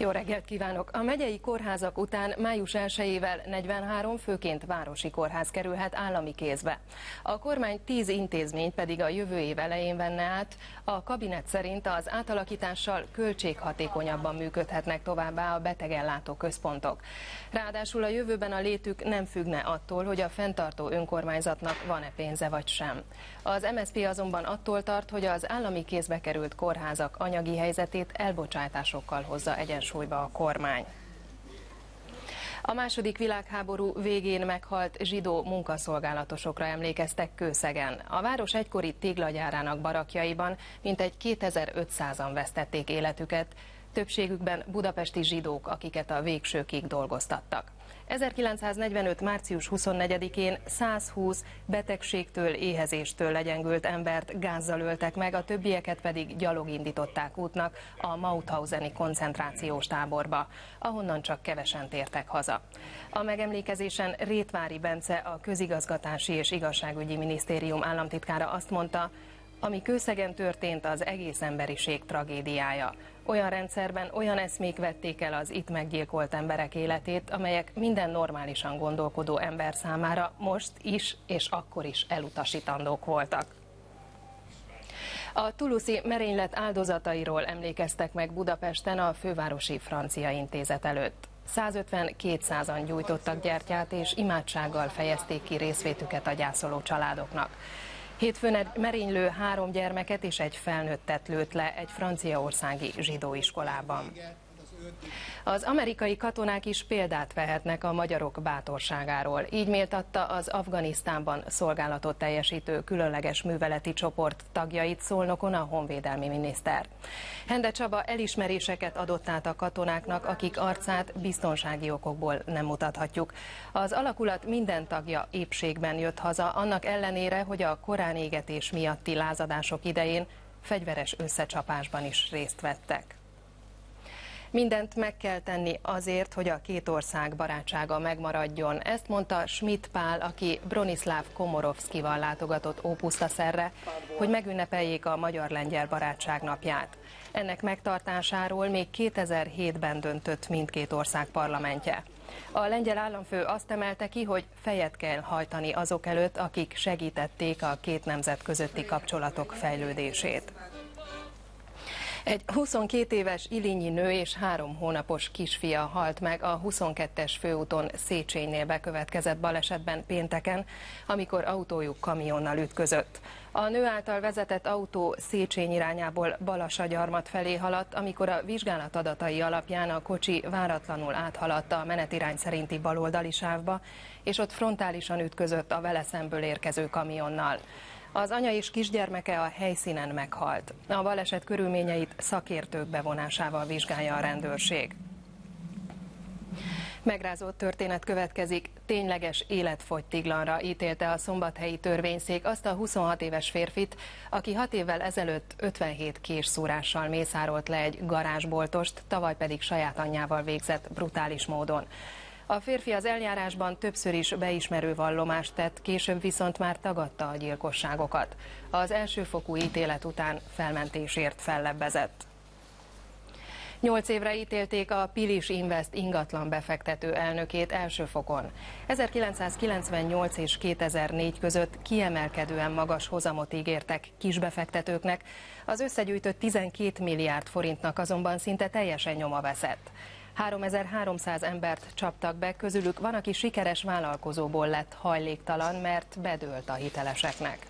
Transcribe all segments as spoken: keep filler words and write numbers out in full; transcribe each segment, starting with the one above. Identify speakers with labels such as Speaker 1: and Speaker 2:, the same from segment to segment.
Speaker 1: Jó reggelt kívánok! A megyei kórházak után május elsejével negyvenhárom főként városi kórház kerülhet állami kézbe. A kormány tíz intézményt pedig a jövő év elején venne át. A kabinet szerint az átalakítással költséghatékonyabban működhetnek továbbá a betegellátó központok. Ráadásul a jövőben a létük nem függne attól, hogy a fenntartó önkormányzatnak van-e pénze vagy sem. Az em es zé pé azonban attól tart, hogy az állami kézbe került kórházak anyagi helyzetét elbocsátásokkal hozza egyensúlyba a kormány. A második világháború végén meghalt zsidó munkaszolgálatosokra emlékeztek Kőszegen. A város egykori téglagyárának barakjaiban mintegy kétezer-ötszázan vesztették életüket, többségükben budapesti zsidók, akiket a végsőkig dolgoztattak. ezerkilencszáznegyvenöt. március huszonnegyedikén százhúsz betegségtől, éhezéstől legyengült embert gázzal öltek meg, a többieket pedig gyalog indították útnak a Mauthauseni koncentrációs táborba, ahonnan csak kevesen tértek haza. A megemlékezésen Rétvári Bence, a Közigazgatási és Igazságügyi Minisztérium államtitkára azt mondta, ami Kőszegen történt, az egész emberiség tragédiája. Olyan rendszerben olyan eszmék vették el az itt meggyilkolt emberek életét, amelyek minden normálisan gondolkodó ember számára most is és akkor is elutasítandók voltak. A toulouse-i merénylet áldozatairól emlékeztek meg Budapesten a Fővárosi Francia Intézet előtt. százötven-kétszázan gyújtottak gyertyát és imádsággal fejezték ki részvétüket a gyászoló családoknak. Hétfőn egy merénylő három gyermeket és egy felnőttet lőtt le egy franciaországi zsidó iskolában. Az amerikai katonák is példát vehetnek a magyarok bátorságáról. Így méltatta az Afganisztánban szolgálatot teljesítő különleges műveleti csoport tagjait Szolnokon a honvédelmi miniszter. Hende Csaba elismeréseket adott át a katonáknak, akik arcát biztonsági okokból nem mutathatjuk. Az alakulat minden tagja épségben jött haza, annak ellenére, hogy a koránégetés miatti lázadások idején fegyveres összecsapásban is részt vettek. Mindent meg kell tenni azért, hogy a két ország barátsága megmaradjon. Ezt mondta Schmidt Pál, aki Bronislav Komorovszkival látogatott Ópusztaszerre, hogy megünnepeljék a magyar-lengyel barátság napját. Ennek megtartásáról még kétezer-hétben döntött mindkét ország parlamentje. A lengyel államfő azt emelte ki, hogy fejet kell hajtani azok előtt, akik segítették a két nemzet közötti kapcsolatok fejlődését. Egy huszonkét éves ilinyi nő és három hónapos kisfia halt meg a huszonkettes főúton Széchenynél bekövetkezett balesetben pénteken, amikor autójuk kamionnal ütközött. A nő által vezetett autó Szécheny irányából Balassagyarmat felé haladt, amikor a vizsgálat adatai alapján a kocsi váratlanul áthaladta a menetirány szerinti baloldali sávba, és ott frontálisan ütközött a vele szemből érkező kamionnal. Az anya és kisgyermeke a helyszínen meghalt. A baleset körülményeit szakértők bevonásával vizsgálja a rendőrség. Megrázó történet következik. Tényleges életfogytiglanra ítélte a szombathelyi törvényszék azt a huszonhat éves férfit, aki hat évvel ezelőtt ötvenhét késszúrással mészárolt le egy garázsboltost, tavaly pedig saját anyjával végzett brutális módon. A férfi az eljárásban többször is beismerő vallomást tett, később viszont már tagadta a gyilkosságokat. Az elsőfokú ítélet után felmentésért fellebbezett. Nyolc évre ítélték a Pilis Invest ingatlan befektető elnökét első fokon. ezerkilencszázkilencvennyolc és kétezer-négy között kiemelkedően magas hozamot ígértek kisbefektetőknek, az összegyűjtött tizenkét milliárd forintnak azonban szinte teljesen nyoma veszett. háromezer-háromszáz embert csaptak be, közülük van, aki sikeres vállalkozóból lett hajléktalan, mert bedőlt a hiteleseknek.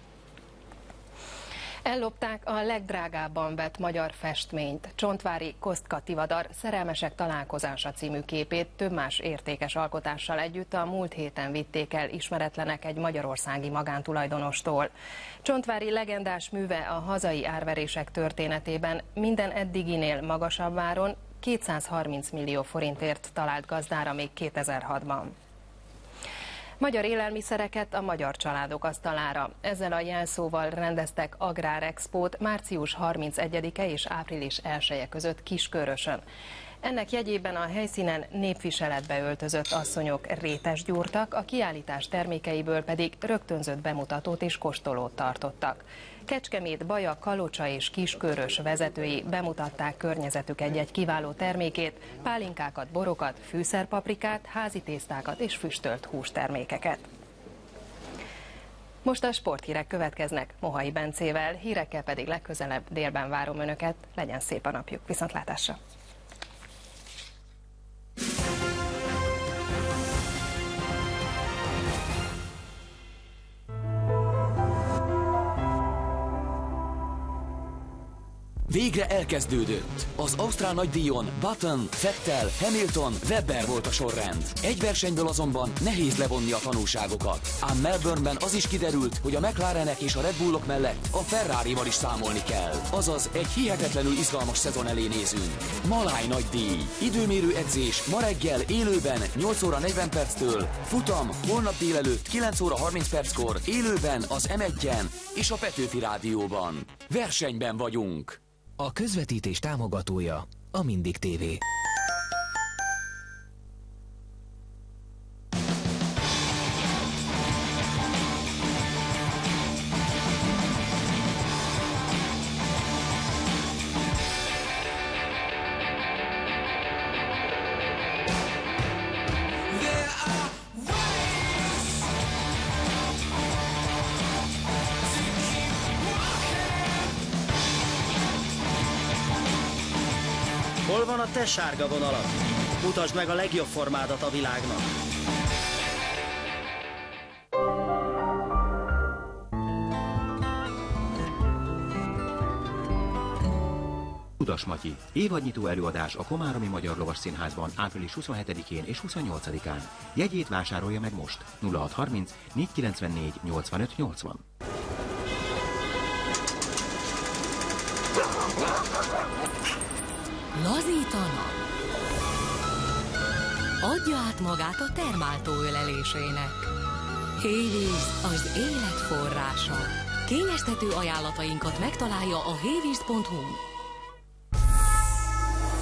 Speaker 1: Ellopták a legdrágábban vett magyar festményt. Csontvári Kostka Tivadar Szerelmesek találkozása című képét több más értékes alkotással együtt a múlt héten vitték el ismeretlenek egy magyarországi magántulajdonostól. Csontvári legendás műve a hazai árverések történetében minden eddiginél magasabb áron, kétszázharminc millió forintért talált gazdára még kétezer-hatban. Magyar élelmiszereket a magyar családok asztalára. Ezzel a jelszóval rendeztek Agrárexpót március harmincegyedike és április elseje között Kiskörösön. Ennek jegyében a helyszínen népviseletbe öltözött asszonyok rétest gyúrtak, a kiállítás termékeiből pedig rögtönzött bemutatót és kóstolót tartottak. Kecskemét, Baja, Kalocsa és Kiskörös vezetői bemutatták környezetük egy-egy kiváló termékét, pálinkákat, borokat, fűszerpaprikát, házi tésztákat és füstölt hústermékeket. Most a sporthírek következnek Mohai Bencével, hírekkel pedig legközelebb délben várom Önöket. Legyen szép a napjuk, viszontlátásra!
Speaker 2: Végre elkezdődött. Az ausztrál nagydíjon Button, Vettel, Hamilton, Webber volt a sorrend. Egy versenyből azonban nehéz levonni a tanulságokat. Ám Melbourneben az is kiderült, hogy a McLarenek és a Red Bullok mellett a Ferrarival is számolni kell. Azaz egy hihetetlenül izgalmas szezon elé nézünk. Maláj nagydíj. Időmérő edzés ma reggel élőben nyolc óra negyven perctől, futam holnap délelőtt kilenc óra harminc perckor élőben az em egyen és a Petőfi Rádióban. Versenyben vagyunk.
Speaker 3: A közvetítés támogatója a Mindig té vé.
Speaker 4: Hol van a te sárga vonalad? Mutasd meg a legjobb formádat a világnak!
Speaker 5: Udas Matyi, évadnyitó előadás a Komáromi Magyar Lovas Színházban április huszonhetedikén és huszonnyolcadikán. Jegyét vásárolja meg most. nulla hat harminc négy kilencvennégy nyolcvanöt nyolcvan.
Speaker 6: Lazítana. Adja át magát a termáltó ölelésének. Hévíz az élet forrása. Kényeztető ajánlatainkat megtalálja a hévíz pont hu-n.